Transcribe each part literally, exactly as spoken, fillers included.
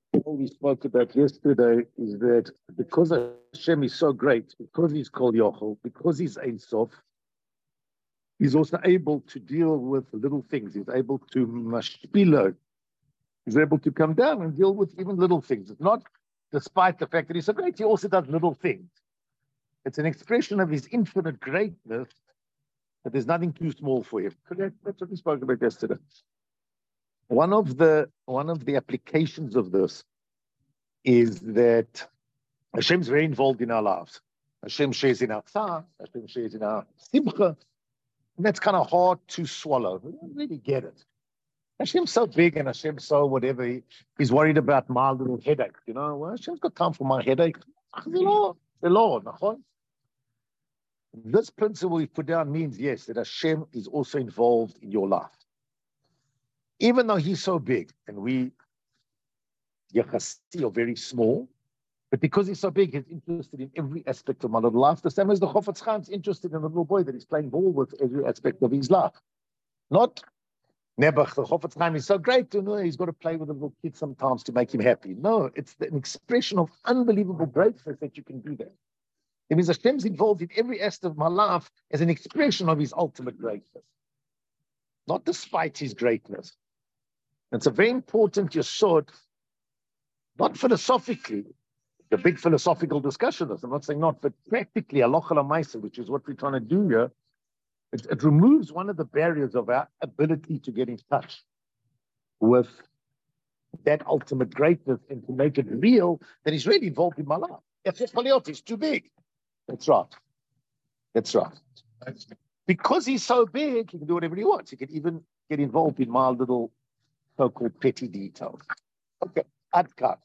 All we spoke about yesterday is that because Hashem is so great, because he's called Yochel, because he's Ein Sof, he's also able to deal with little things. He's able to mashpilo. He's able to come down and deal with even little things. It's not despite the fact that he's so great, he also does little things. It's an expression of his infinite greatness that there's nothing too small for him. Correct? That's what we spoke about yesterday. One of the one of the applications of this is that Hashem's very involved in our lives. Hashem shares in our tzar, Hashem shares in our simcha, and that's kind of hard to swallow. We don't really get it. Hashem's so big and Hashem's so whatever. He, he's worried about my little headache. You know, well, Hashem's got time for my headache. This principle we put down means, yes, that Hashem is also involved in your life. Even though he's so big and we, Yachasi, are very small, but because he's so big, he's interested in every aspect of my little life. The same as the Chofetz Chaim is interested in the little boy that he's playing ball with every aspect of his life. Not Nebuch, the Chofetz Chaim is so great to know he's got to play with a little kid sometimes to make him happy. No, it's an expression of unbelievable greatness that you can do that. It means Hashem's involved in every aspect of my life as an expression of his ultimate greatness, not despite his greatness. It's a very important yesod, not philosophically, the big philosophical discussion is, I'm not saying not, but practically, halacha l'maaseh, which is what we're trying to do here, it, it removes one of the barriers of our ability to get in touch with that ultimate greatness and to make it real that he's really involved in my life. It's too big. That's right. That's right. Because he's so big, he can do whatever he wants. He can even get involved in my little so-called petty details. Okay, ad cut.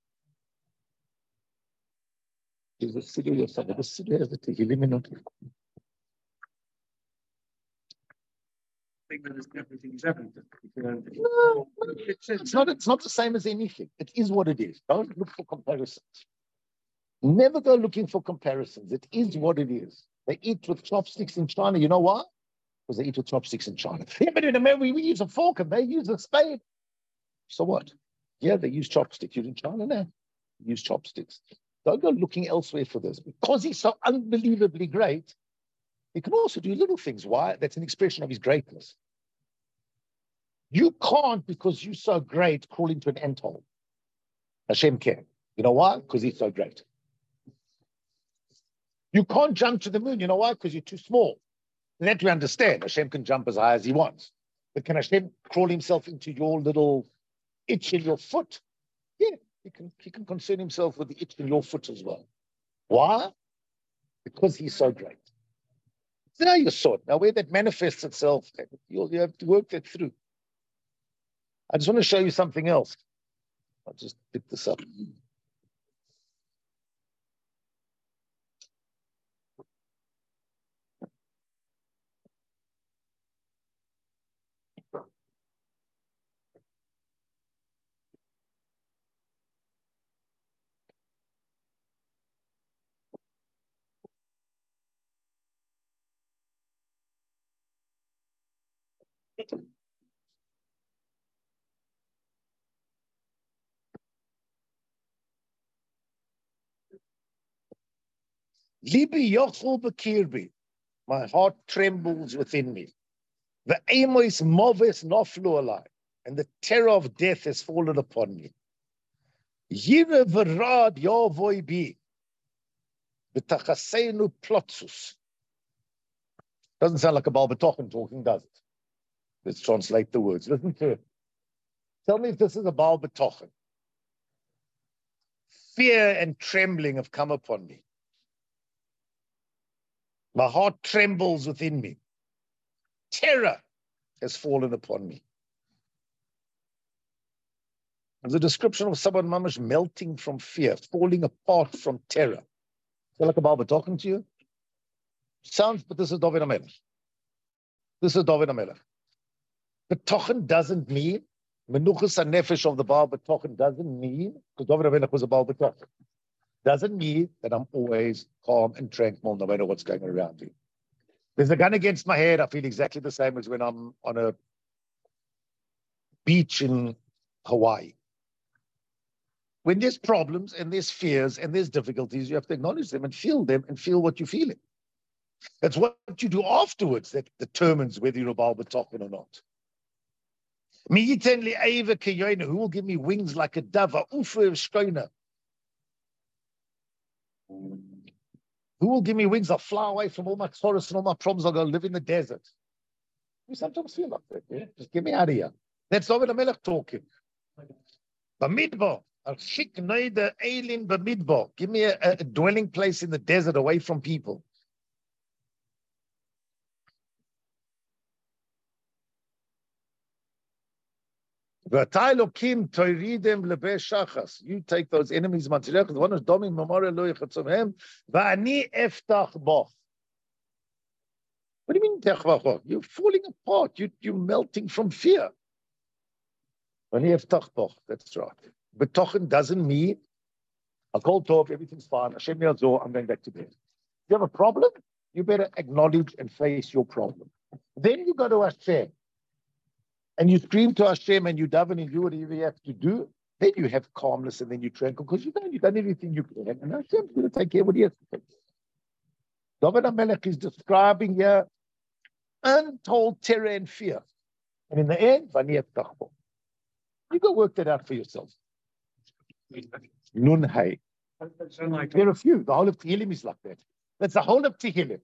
Is the city or something? The city has to eliminate. Think that everything is everything. No, it's, it's not. It's not the same as anything. It is what it is. Don't look for comparisons. Never go looking for comparisons. It is what it is. They eat with chopsticks in China. You know why? Because they eat with chopsticks in China. Yeah, but in America, we use a fork and they use a spade. So what? Yeah, they use chopsticks. You're in China now. Use chopsticks. Don't go looking elsewhere for this. Because he's so unbelievably great, he can also do little things. Why? That's an expression of his greatness. You can't, because you're so great, crawl into an anthole. Hashem can. You know why? Because he's so great. You can't jump to the moon. You know why? Because you're too small. And that we understand. Hashem can jump as high as he wants. But can Hashem crawl himself into your little itch in your foot? Yeah, he can, he can concern himself with the itch in your foot as well. Why? Because he's so great. So now you're sort. Now where that manifests itself, you'll, you have to work that through. I just want to show you something else. I'll just pick this up. Libi yochel bekirbi, my heart trembles within me. The amos moves noflu alai, and the terror of death has fallen upon me. Yire verad yavoi bi, betachasenu plotsus. Doesn't sound like a Baal B'tochen talking, does it? Let's translate the words. Listen to it. Tell me if this is a Baal B'tochen. Fear and trembling have come upon me. My heart trembles within me. Terror has fallen upon me. It's a description of someone mamash melting from fear, falling apart from terror. Feel like a Baal B'tochen to you? Sounds, but this is David HaMelech. This is David HaMelech. B'tochen doesn't mean, menuchas hanefesh of the Baal B'tochen doesn't mean, because David HaMelech was a Baal B'tochen, doesn't mean that I'm always calm and tranquil no matter what's going on around me. There's a gun against my head, I feel exactly the same as when I'm on a beach in Hawaii. When there's problems and there's fears and there's difficulties, you have to acknowledge them and feel them and feel what you're feeling. That's what you do afterwards that determines whether you're a Baal B'tochen or not. Who will give me wings like a dove? Who will give me wings? I'll fly away from all my tzoros and all my problems. I'll go live in the desert. You sometimes feel like that. Yeah? Just get me out of here. That's David HaMelech talking. Bamidbar. Give me a, a dwelling place in the desert away from people. You take those enemies. What do you mean? You're falling apart. You, you're melting from fear. That's right. Betochen doesn't mean I call Tov, everything's fine. Hashem Yazor, I'm going back to bed. If you have a problem, you better acknowledge and face your problem. Then you go to Hashem and you scream to Hashem and you daven and do whatever you have to do. Then you have calmness and then you tranquil because you know you've done everything you can. And Hashem's going to take care of what he has to take care of. David HaMelech is describing here untold terror and fear. And in the end, Vaniyat Tachbo. You go work that out for yourself. Nun hay. There are a few. The whole of Tehillim is like that. That's the whole of Tehillim.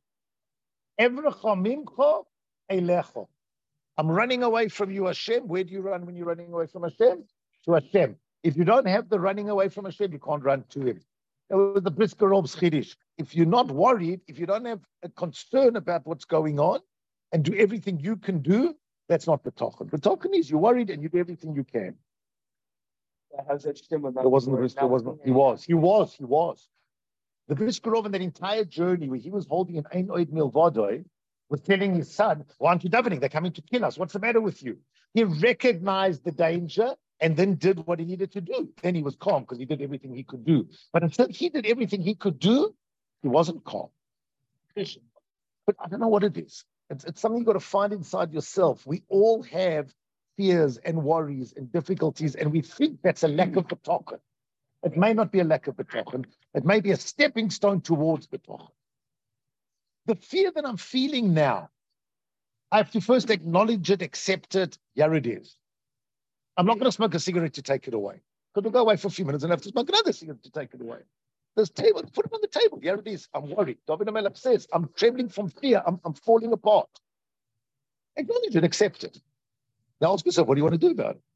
I'm running away from you, Hashem. Where do you run when you're running away from Hashem? To Hashem. If you don't have the running away from Hashem, you can't run to him. That was the Brisker Rob's Chiddush. If you're not worried, if you don't have a concern about what's going on and do everything you can do, that's not B'tochen. B'tochen is you're worried and you do everything you can. How's that similar? There wasn't the Brisker, wasn't he was. He was, he was. The Brisker Rov in that entire journey where he was holding an Ein Oid Milvodoi was telling his son, why aren't you davening? They're coming to kill us. What's the matter with you? He recognized the danger and then did what he needed to do. Then he was calm because he did everything he could do. But until he did everything he could do, he wasn't calm. But I don't know what it is. It's, it's something you've got to find inside yourself. We all have fears and worries and difficulties, and we think that's a lack of betochen. It may not be a lack of betochen. It may be a stepping stone towards betochen. The fear that I'm feeling now, I have to first acknowledge it, accept it. Here it is. I'm not going to smoke a cigarette to take it away. Because we'll go away for a few minutes and have to smoke another cigarette to take it away. This table, put it on the table. Here it is. I'm worried. David HaMelech says, I'm trembling from fear. I'm, I'm falling apart. Acknowledge it, accept it. Now ask yourself, what do you want to do about it?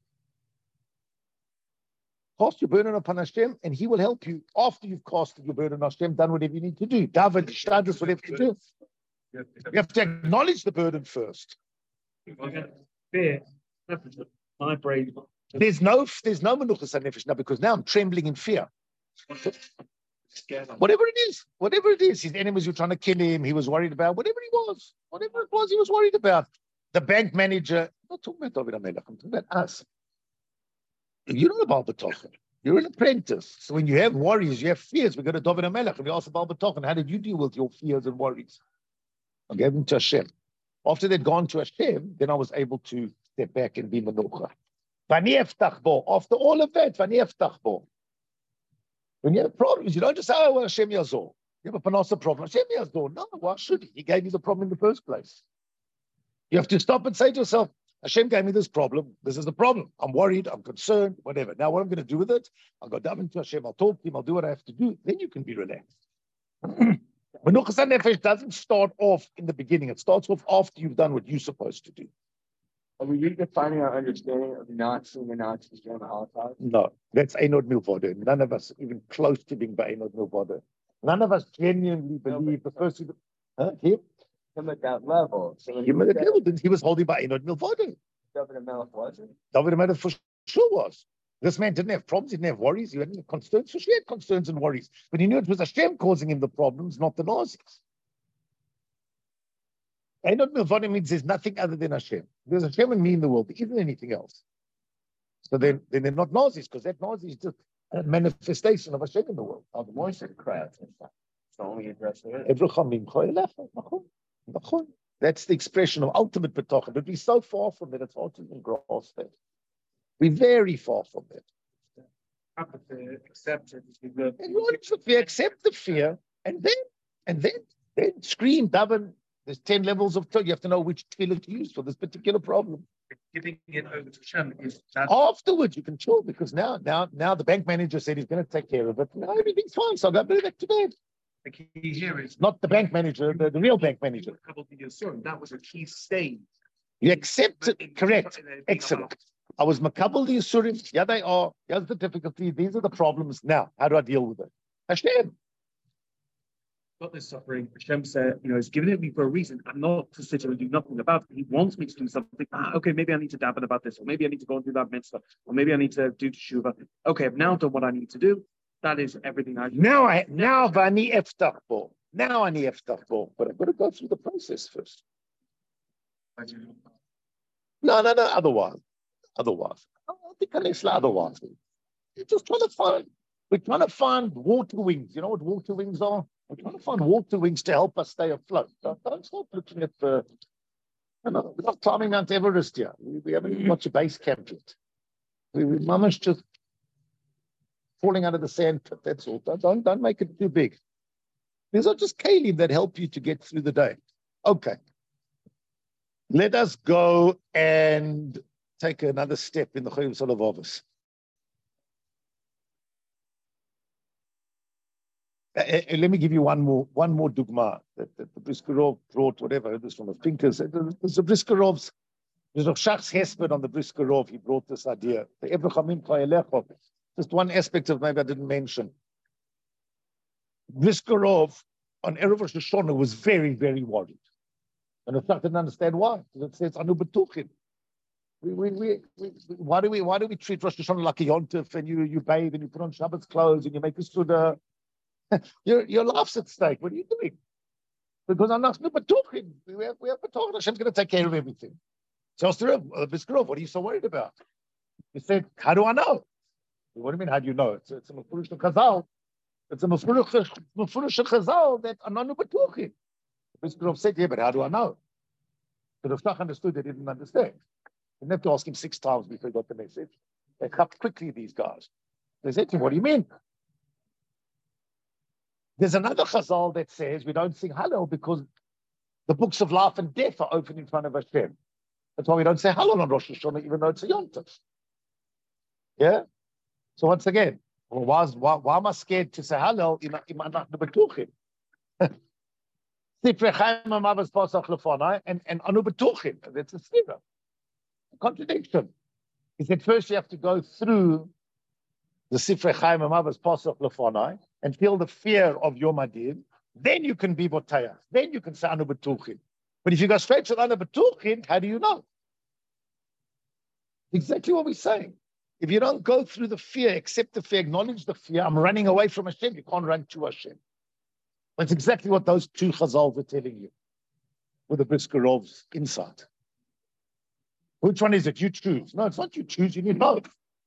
Cast your burden upon Hashem, and He will help you after you've casted your burden on Hashem, done whatever you need to do. David, Shtadrus, whatever you do. You have to acknowledge the burden first. Fear. My brain. There's no, there's no menuchas hanefesh now because now I'm trembling in fear. Whatever it is, whatever it is, his enemies were trying to kill him. He was worried about whatever he was, whatever it was, he was worried about. The bank manager. I'm not talking about David HaMelech. I'm talking about us. You're not a Baal B'tochen. You're an apprentice. So when you have worries, you have fears. We go to David HaMelech and we ask the Baal B'tochen, how did you deal with your fears and worries? I gave them to Hashem. After they'd gone to Hashem, then I was able to step back and be menucha. After all of that, when you have problems, you don't just say, oh, well, Hashem Yazor. You have a panasa problem. Hashem Yazor. No, why should he? He gave you the problem in the first place. You have to stop and say to yourself, Hashem gave me this problem. This is the problem. I'm worried. I'm concerned. Whatever. Now, what I'm going to do with it, I'll go down into Hashem. I'll talk to him. I'll do what I have to do. Then you can be relaxed. Menuchas HaNefesh doesn't start off in the beginning. It starts off after you've done what you're supposed to do. Are we redefining our understanding of not seeing the Nazis during the Holocaust? No, that's Einod Milvoda. None of us even close to being by Einod Milvoda. None of us genuinely believe the person. Huh? Him? Him at that level. So Him at that level. He was holding by Einod Milvoda. David HaMelech wasn't? David HaMelech for sure was. This man didn't have problems, he didn't have worries, he hadn't have concerns. So she had concerns and worries. But he knew it was Hashem causing him the problems, not the Nazis. Einod Milvoda means there's nothing other than Hashem. There's Hashem and me in the world. There isn't anything else. So then, then they're not Nazis, because that Nazi is just a manifestation of Hashem in the world. Oh, the Moishe crowd. It's the only address there is. That's the expression of ultimate betochen. But we're so far from that, it's hard to even grasp that. We're very far from that. apathy, accept it. The, And what if we accept the fear and then and then then scream, daven? There's ten levels of tefillah. You have to know which tefillah to use for this particular problem. giving it over to Hashem is that. Afterwards, you can chill because now, now, now the bank manager said he's going to take care of it. Now everything's fine. So I'll go back to bed. The key here is Not the bank manager, the, the real bank manager. That was a key stage. You accept it. Correct. Excellent. I was makabel the Yisurim. Yeah, they are. Here's the difficulty. These are the problems. Now, how do I deal with it? Hashem. Got this suffering. Hashem said, you know, he's given it me for a reason. I'm not to sit here and do nothing about it. He wants me to do something. Ah, okay, maybe I need to dabble about this, or maybe I need to go and do that mitzvah, or maybe I need to do teshuva. Okay, I've now done what I need to do. That is everything I do. Now I now vani eftach bo. Now I need eftach bo. But I've got to go through the process first. No, no, no. Otherwise, otherwise, I don't think unless otherwise. You're just trying to find. We're trying to find water wings. You know what water wings are? We're trying to find water wings to help us stay afloat. Don't, don't start looking at the. You know, we're not climbing Mount Everest here. We, we haven't even got your base camp yet. We, we mama's just falling out of the sand pit. That's all. Don't, don't, don't make it too big. These are just kalim that help you to get through the day. Okay. Let us go and take another step in the Chayim Solovavos. Uh, uh, let me give you one more one more dogma that, that the Briskerov brought, whatever, this from the Pinkers. There's the Briskerovs, there's a Shachs Hesped on the Briskerov, he brought this idea. The Ebrachamim Chayelechov, just one aspect of maybe I didn't mention. Briskerov on Erev Rosh Hashanah was very, very worried. And the Shach didn't understand why. Because it says, Anu Betuchim. We, we, we, we, why, do we, why do we treat Rosh Hashanah like a yontif and you, you bathe and you put on Shabbat's clothes and you make a suda? Your, your life's at stake. What are you doing? Because I'm not Betuchim. We have, we have Betuchim. Hashem's going to take care of everything. So, Briskerov, what are you so worried about? He said, how do I know? What do you mean, how do you know? It's, it's a Mefurish Chazal. It's a Mefurish Chazal that Ananu Betuchim. Briskerov said, yeah, but how do I know? So the Shach understood, they didn't understand. You didn't have to ask him six times before he got the message. They cut quickly, these guys. They said to him, what do you mean? There's another Chazal that says we don't sing Hallel because the books of life and death are open in front of Hashem. That's why we don't say Hallel on Rosh Hashanah, even though it's a Yom Tov. Yeah? So once again, well, why, why, why am I scared to say Hallel in Anach Betuchim? And, and Anu Betuchim, that's a sira. A contradiction. He said, first you have to go through the Sifrei Chaim Amavas Pasach Lefonai and feel the fear of Yom Adin. Then you can be Botayach. Then you can say Anu Betuchim. But if you go straight to Anu Betuchim, how do you know? Exactly what we're saying. If you don't go through the fear, accept the fear, acknowledge the fear, I'm running away from Hashem, you can't run to Hashem. That's exactly what those two Chazals are telling you with the Briskerov's insight. Which one is it? You choose. No, it's not you choose, you need both.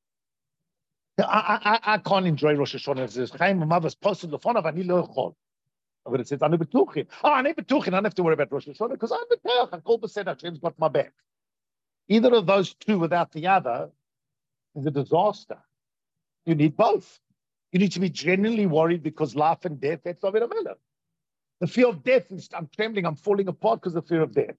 I, I, I can't enjoy Rosh Hashanah. It says, Chaim Mavas Posel Lefonav Ani Lo Echol. But it says, Anu Betuchim. Oh, Anu Betuchim, I don't have to worry about Rosh Hashanah because I'm Betuch. I call Besed Hashem's got my back. Either of those two without the other is a disaster. You need both. You need to be genuinely worried because life and death, that's not a matter. The fear of death is, I'm trembling, I'm falling apart because of the fear of death.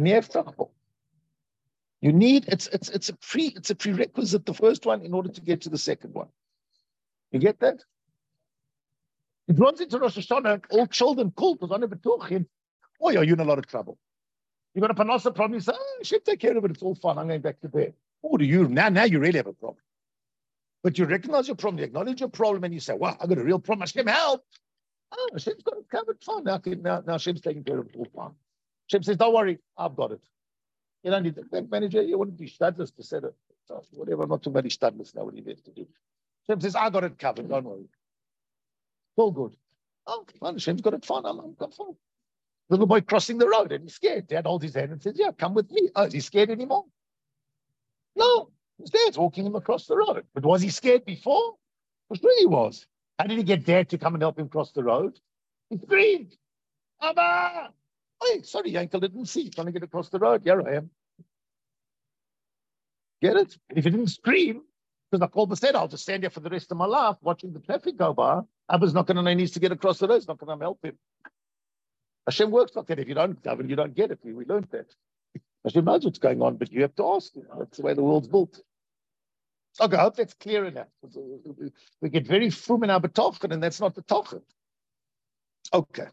You need, it's it's it's a pre, it's a prerequisite, the first one, in order to get to the second one. You get that? It runs into Rosh Hashanah, all children cool, because I never talk him. Oh, yeah, you're in a lot of trouble. You got a panasa problem, you say, oh, I should take care of it, it's all fine, I'm going back to bed. Oh, do you, now, now you really have a problem. But you recognize your problem, you acknowledge your problem, and you say, wow, I got a real problem. Hashem, help. Oh, Hashem's got it covered, fine. Now, now, now Hashem's taking care of it all fine. Hashem says, don't worry, I've got it. You don't need the bank manager, you wouldn't be stadless to set it. So whatever, not too many stadless now, what he has to do. Hashem says, I got it covered, don't worry. It's all good. Oh, fine, Hashem's got it fine, I'm, I'm fine. Little boy crossing the road, and he's scared. Dad holds his hand and says, yeah, come with me. Oh, is he scared anymore? No. His dad's walking him across the road. But was he scared before? For sure he was. How did he get dad to come and help him cross the road? He screamed, Abba! Hey, sorry, Yankel didn't see. Trying to get across the road. Here I am. Get it? If he didn't scream, Because like Kolbe said, I'll just stand here for the rest of my life watching the traffic go by. Abba's not going to know he needs to get across the road. It's not going to help him. Hashem works like that. If you don't govern, you don't get it. We, we learned that. Hashem knows what's going on, but you have to ask. You know, that's the way the world's built. Okay, I hope that's clear enough. We get very frum in our betochen, and that's not the tochen. Okay.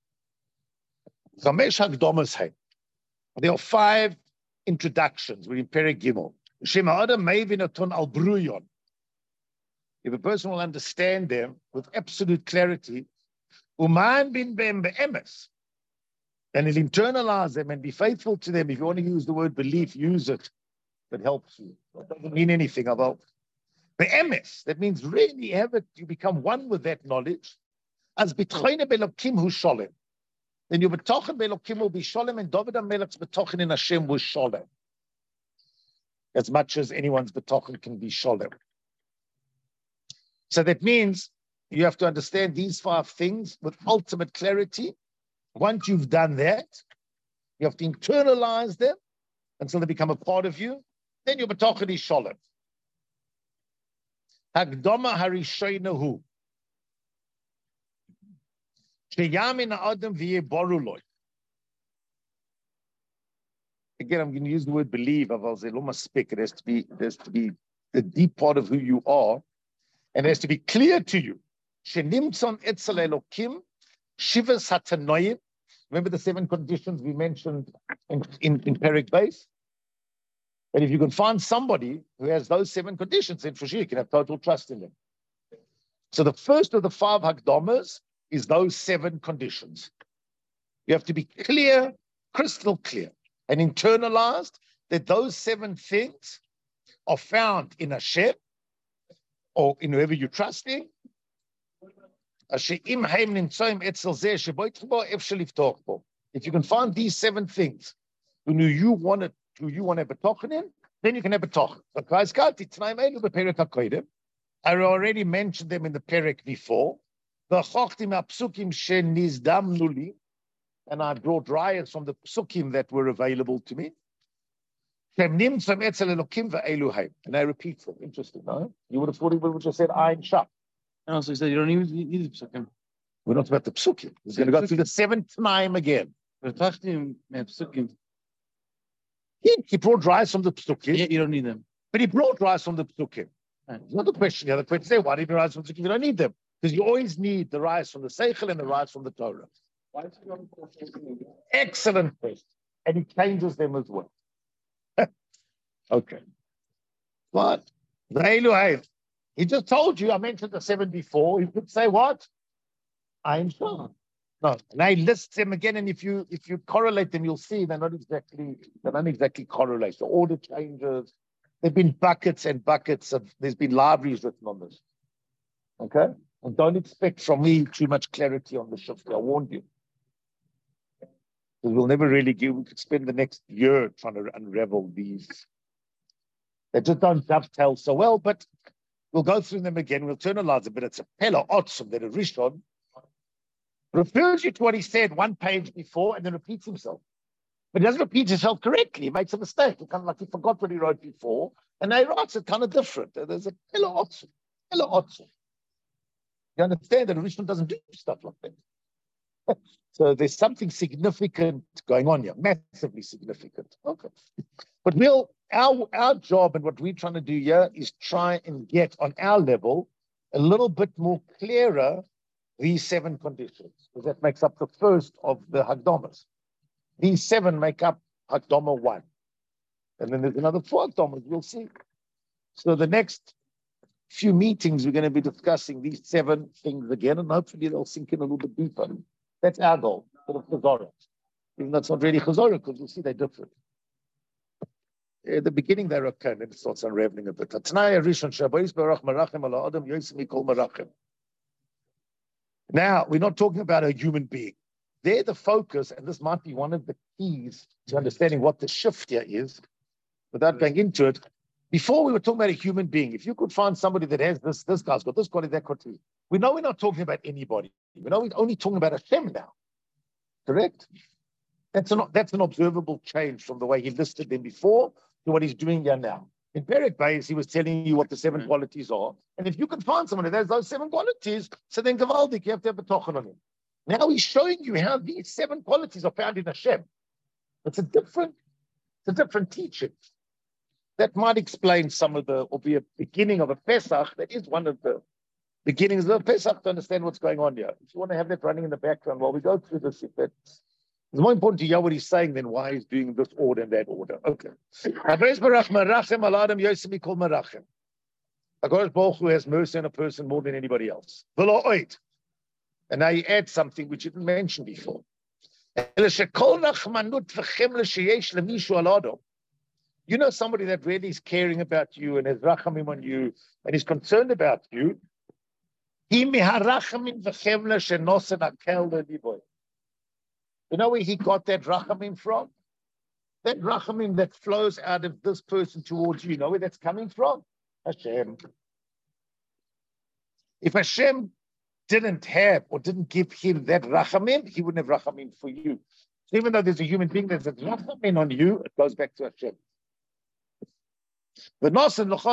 There are five introductions. We're in Perek Gimel. If a person will understand them with absolute clarity, and he'll internalize them and be faithful to them. If you want to use the word belief, use it. That helps you. That doesn't mean anything about the M S. That means really have it, you become one with that knowledge. As betchoine belokim hu sholem. Then your betochen belokim will be sholem, and David HaMelech's betochen in Hashem was sholem. As much as anyone's betochen can be sholem. So that means you have to understand these five things with ultimate clarity. Once you've done that, you have to internalize them until they become a part of you. Then your betochen is sholem. Hagdama harishonahu. Sheyamin ha'adam v'yeh boru lo. Again, I'm going to use the word believe. It has to be, it has to be the deep part of who you are, and it has to be clear to you. Shenimtzon etzel elokim shivas hatanoim. Remember the seven conditions we mentioned in, in, in Perek Beis? And if you can find somebody who has those seven conditions, then for sure you can have total trust in them. So the first of the five Hagdamas is those seven conditions. You have to be clear, crystal clear, and internalized that those seven things are found in Hashem or in whoever you're trusting. If you can find these seven things, who you want to, who you want to have a tochen in, then you can have a tochen. I already mentioned them in the perek before. And I brought riots from the psukim that were available to me. And I repeat them. Interesting, no? You would have thought he would have just said Ayin Shah. No, so he said you don't even need the psukim. We're not about the psukim. He's going to go through the seventh time again. He, he brought rice from the psukim. Yeah, you don't need them. But he brought rice from the psukim. Right. It's not the question. The other question is, why do you bring rice from the psukim? You don't need them. Because you always need the rice from the Seichel and the rice from the Torah. Excellent question. And he changes them as well. Okay. But the Elohim, he just told you, I mentioned the seven before, he could say what? I'm sure. No, now he lists them again, and if you if you correlate them, you'll see they're not exactly they don't exactly correlate. The order changes. There've been buckets and buckets of there's been libraries written on this. Okay? And don't expect from me too much clarity on the shift. I warned you. Because we'll never really give, we could spend the next year trying to unravel these. They just don't dovetail so well, but we'll go through them again. We'll internalize it, but it's a Pella Otzum that a Rishon refers you to what he said one page before and then repeats himself. But he doesn't repeat himself correctly. He makes a mistake. He kind of like he forgot what he wrote before, and now he writes it kind of different. There's a Pella Otzum. Pella Otzum. You understand that a Rishon doesn't do stuff like that. So there's something significant going on here, massively significant. Okay. But we'll, our, our job and what we're trying to do here is try and get on our level a little bit more clearer these seven conditions, because that makes up the first of the Hagdamas. These seven make up Hagdama one. And then there's another four Hagdamas, we'll see. So the next few meetings, we're going to be discussing these seven things again, and hopefully they'll sink in a little bit deeper. That's our goal for the Chazorah. Even though it's not really Chazorah, because you'll see they're different. At the beginning, they're okay, and then it starts unraveling a bit. Now, we're not talking about a human being. They're the focus, and this might be one of the keys to understanding what the shift here is, without going into it. Before, we were talking about a human being. If you could find somebody that has this, this guy's got this quality, that quality. We know we're not talking about anybody. We know we're only talking about Hashem now. Correct? That's an, that's an observable change from the way he listed them before to what he's doing here now. In Perek Bayis, he was telling you what the seven mm-hmm. qualities are. And if you can find someone who has those seven qualities, so then Gavaldik, you have to have a tochen on him. Now he's showing you how these seven qualities are found in Hashem. It's a different, it's a different teaching. That might explain some of the, or be a beginning of a Pesach. That is one of the beginnings of a Pesach to understand what's going on here. If you want to have that running in the background while we go through this, if that's, it's more important to hear what he's saying than why he's doing this order and that order. Okay. HaKadosh Baruch Hu has mercy on a person more than anybody else. And now he adds something which he didn't mention before. You know somebody that really is caring about you and has rachamim on you and is concerned about you. You know where he got that rachamim from? That rachamim that flows out of this person towards you. You know where that's coming from? Hashem. If Hashem didn't have or didn't give him that rachamim, he wouldn't have rachamim for you. So even though there's a human being that's a rachamim on you, it goes back to Hashem. I'll give you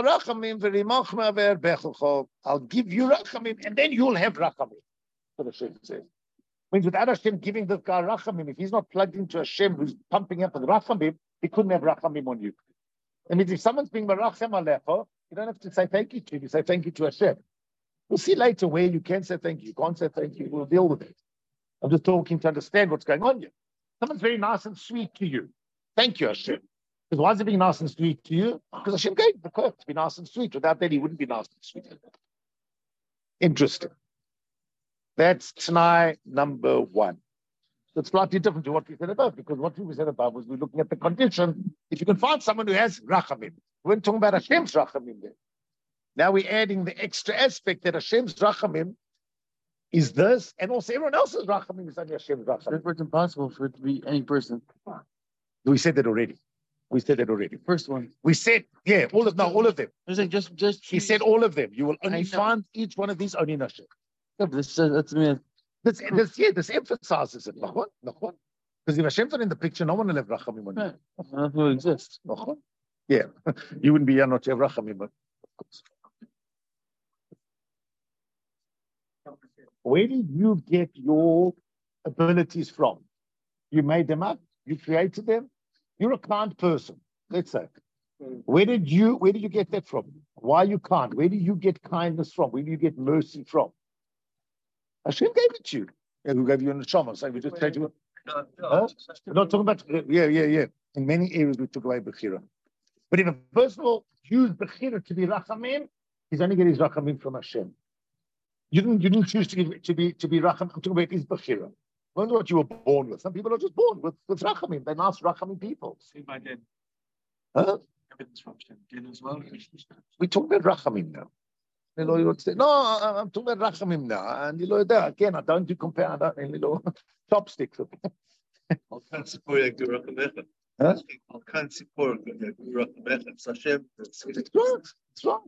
rachamim, and then you'll have rachamim. What Hashem says. Means without Hashem giving this guy rachamim, if he's not plugged into Hashem who's pumping up with rachamim, he couldn't have rachamim on you. That means if someone's being marachem alecha, you don't have to say thank you to him, you say thank you to Hashem. We'll see later where you can say thank you, you can't say thank you, we'll deal with it. I'm just talking to understand what's going on here. Someone's very nice and sweet to you. Thank you, Hashem. Because why is he being nice and sweet to you? Because Hashem gave the code to be nice and sweet. Without that, he wouldn't be nice and sweet. Interesting. That's Tanai number one. So it's slightly different to what we said above, because what we said above was we're looking at the condition. If you can find someone who has rachamim, we weren't talking about Hashem's rachamim there. Now we're adding the extra aspect that Hashem's rachamim is this, and also everyone else's rachamim is only Hashem's rachamim. It's impossible for it to be any person. We said that already. We said that already. First one. We said, yeah, all of no, all of them. I was like, just, just. He said all of them. You will only find each one of these only in Hashem. Yeah, but this, uh, that's me. This, this, yeah, this emphasizes it. Nachon, nachon. Because if Hashem's not in the picture, no one will have rachamim on you. Right. That will exist. Nachon. Yeah, you wouldn't be here not to have rachamim, of course. Where did you get your abilities from? You made them up. You created them. You're a kind person, let's say. Where did you where did you get that from? Why are you kind? Where do you get kindness from? Where do you get mercy from? Hashem gave it to you. Yeah, who gave you a neshama? So we just take you. No, no, huh? We're not talking about yeah, yeah, yeah. In many areas we took away Bechira. But if a person will use Bechira to be Rachamim, he's only getting his Rachamim from Hashem. You didn't you didn't choose to give, to be to be Rachamim. I'm talking about his Bechira. Not what you were born with. Some people are just born with, with Rachamim. They're nice Rachamim people. See my din. Huh? Evidence from din as well. We talk about Rachamim now. No, I'm talking about Rachamim now. And you know, there again, I don't do compare. I don't you know chopsticks. I can't support like do Rachamecha. Huh? I can't support like do Rachamecha. It's Hashem. It's wrong. It's wrong.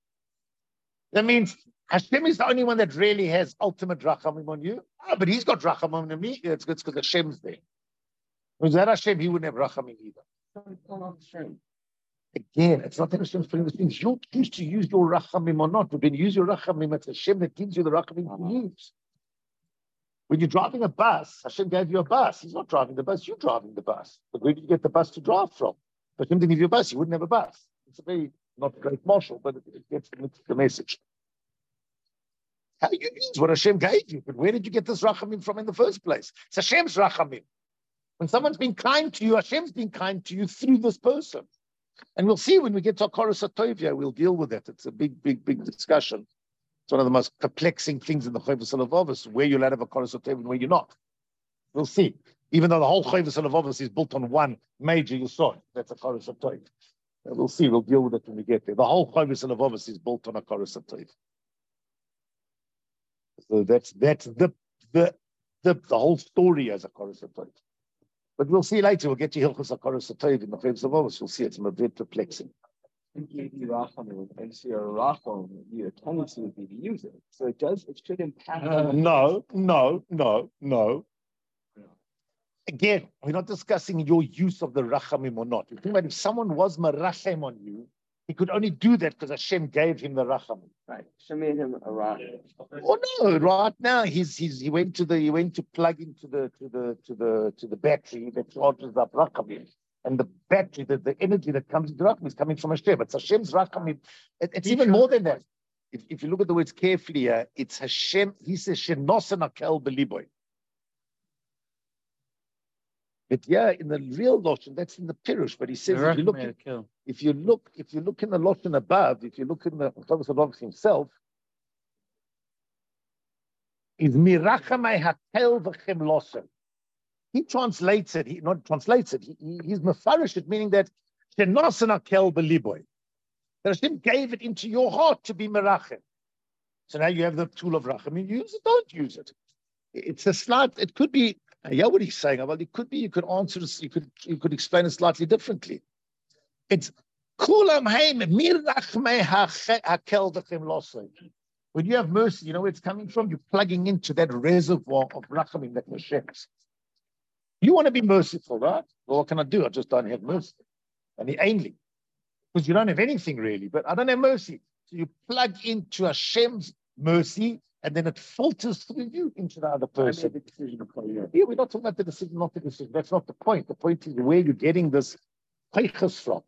That means Hashem is the only one that really has ultimate rachamim on you. Ah, but he's got rachamim on me. It's good because Hashem's there. Without Hashem, he wouldn't have rachamim either. Again, it's not that Hashem's putting the things. You choose to use your rachamim or not. But when you use your rachamim, it's Hashem that gives you the rachamim to use. When you're driving a bus, Hashem gave you a bus. He's not driving the bus. You're driving the bus. But where did you get the bus to drive from? If Hashem didn't give you a bus, you wouldn't have a bus. It's a very not great marshal, but it, it gets the message. How you use what Hashem gave you, but where did you get this rachamim from in the first place? It's Hashem's rachamim. When someone's been kind to you, Hashem's been kind to you through this person. And we'll see when we get to Hakaras HaTov, we'll deal with that. It's a big, big, big discussion. It's one of the most perplexing things in the Chovos HaLevavos, where you're allowed to have Hakaras HaTov and where you're not. We'll see. Even though the whole Chovos HaLevavos is built on one major Yesod, that's Hakaras HaTov. We'll see. We'll deal with it when we get there. The whole Chovos HaLevavos is built on Hakaras HaTov. So that's that's the the the, the whole story as Hakaras HaTov. But we'll see later. We'll get to Hilchos Hakaras HaTov in the Chovos HaLevavos. We'll see. It's a bit perplexing. The tendency would be to use it. So it does. It should impact. Uh, no, no, no, no. Again, we're not discussing your use of the rachamim or not. We're talking about if someone was marachem on you, He could only do that because Hashem gave him the rachamim. Right. Hashem made him a rock. Oh no! Right now, he's he's he went to the he went to plug into the to the to the to the battery that charges up rachamim, and the battery, the, the energy that comes into rachamim is coming from Hashem. It's Hashem's rachamim. It, it's even more than that. If, if you look at the words carefully, uh, it's Hashem. He says Shenosan Akel Beliboy. But yeah, in the real Lashon, that's in the Pirush. But he says if you look, in, if you look, if you look in the Lashon above, if you look in the Chavis Adonai himself, is Mirachamai Hakel V'chem Lashon. He translates it. He not translates it. He, he, he's mefarish it, meaning that Shenosan Akel Beliboy. That Hashem gave it into your heart to be merachem. So now you have the tool of rachem. You use it, don't use it. It's a slight. It could be. Yeah, what he's saying. Well, it could be. You could answer this. You could. You could explain it slightly differently. It's kulam heim mirachmei hakel v'chem losei. When you have mercy, you know where it's coming from. You're plugging into that reservoir of rachamim that Hashem. You want to be merciful, right? Well, what can I do? I just don't have mercy. And the ainly. Because you don't have anything really, but I don't have mercy. So you plug into Hashem's mercy, and then it filters through you into the other person. I made the decision to play it. Yeah, we're not talking about the decision, not the decision. That's not the point. The point is where you're getting this koyches from.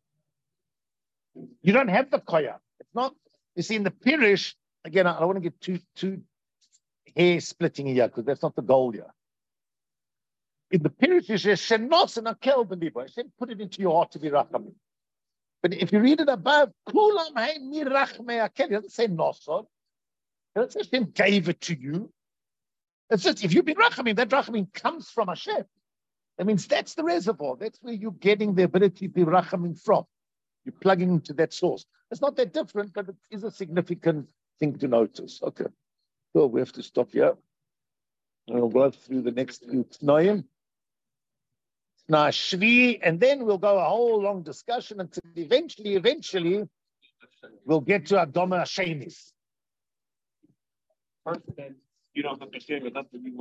You don't have the koyah. It's not. You see, in the Pirish, again, I don't want to get too too hair splitting here because that's not the goal here. In the Pirish, it says shenos and akel belibo. Hashem put it into your heart to be rachamim. But if you read it above, kulam hey mirachmei akel, it doesn't say nosod. It doesn't say Hashem gave it to you. It's just if you've been rachamim, that rachamim comes from Hashem. That means that's the reservoir. That's where you're getting the ability to be rachamim from. You're plugging into that source. It's not that different, but it is a significant thing to notice. Okay. So we have to stop here. And we'll go through the next few Tnoim. Now, Shvi, and then we'll go a whole long discussion until eventually, eventually, we'll get to Adoma Hashemis. You don't understand what that's